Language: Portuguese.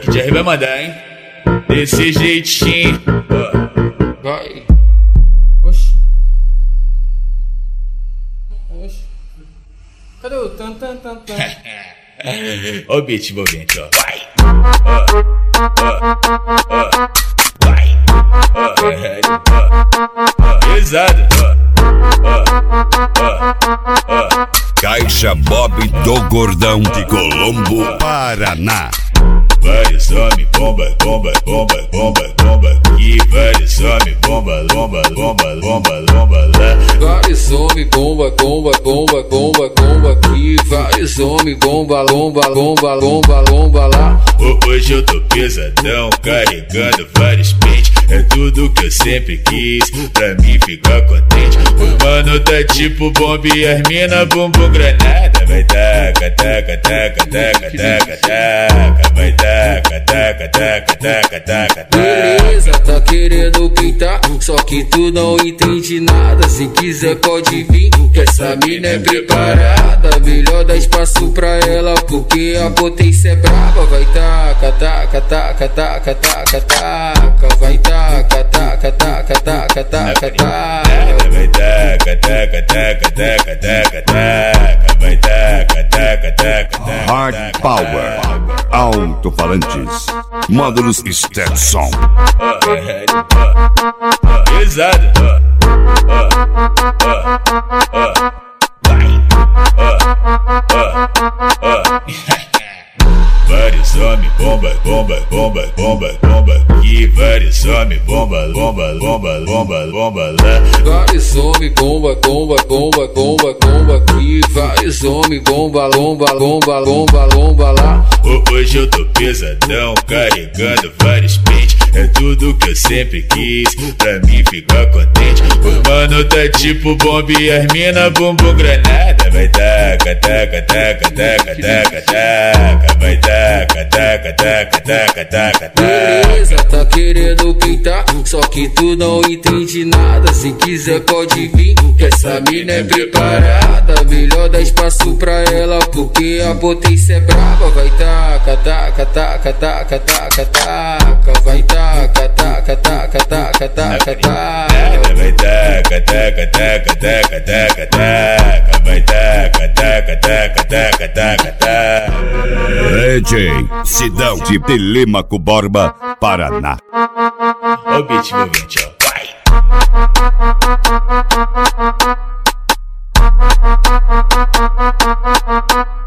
Black Jerry vai mandar, hein? Desse jeitinho. Vai. Oxi. Oxi. Cadê o tan tan tan tan? Ó o beat envolvente, ó. Vai. Vai. Pesado. Caixa Bob do Gordão de Colombo, Paraná. Vários homem, bomba, bomba, bomba, bomba, bomba. E vários homem, bomba, bomba, bomba, bomba, bomba lá. Vários homem, bomba, bomba, bomba, bomba, bomba aqui. Vários homem, bomba, lomba, lomba, lomba, lomba lá. Hoje eu tô pesadão, carregando vários pentes. É tudo que eu sempre quis, pra mim ficar contente. O mano tá tipo bomba e as mina bumbum granada. Vai taca, taca, taca, taca, taca, taca. Vai taca, taca, taca, taca, taca, taca. Beleza, tá querendo pintar, só que tu não entende nada. Se quiser pode vir, que essa mina é preparada. Melhor dar espaço pra ela, porque a potência é brava. Vai taca, taca, taca, taca, taca, taca. Vai taca, taca, taca, taca, taca, taca. Vai taca, taca, taca, taca, taca, taca. Vai taca, taca, taca, taca. Hard Power, alto-falantes, módulos Stetson. Pesado. Vários homem, bomba, bomba, bomba, bomba, bomba. E vários homem, bomba, bomba, bomba, bomba, bomba lá. Vários homem, bomba, bomba, bomba, bomba, bomba aqui. Vários homem, bomba, lomba, lomba, lomba, lomba lá. Hoje eu tô pesadão, carregando vários pentes. É tudo que eu sempre quis, pra mim ficar contente. O mano tá tipo bomba e as mina bumbum granada. Vai taca, taca, taca, taca, taca, taca. Vai taca, taca, taca, taca, taca, taca. Beleza, tá querendo pintar, só que tu não entende nada. Se quiser pode vir, que essa mina é preparada. Melhor dar espaço pra ela, porque a potência é brava. Vai taca, taca, taca, taca, taca, taca. Vai taca, taca, taca, taca, taca, taca. Vai taca, taca, taca, taca, taca, taca. Vai taca, taca, taca, taca, taca, taca. DJ Sidão de Telêmaco Borba, Paraná. Ó o beat envolvente, ó. Vai.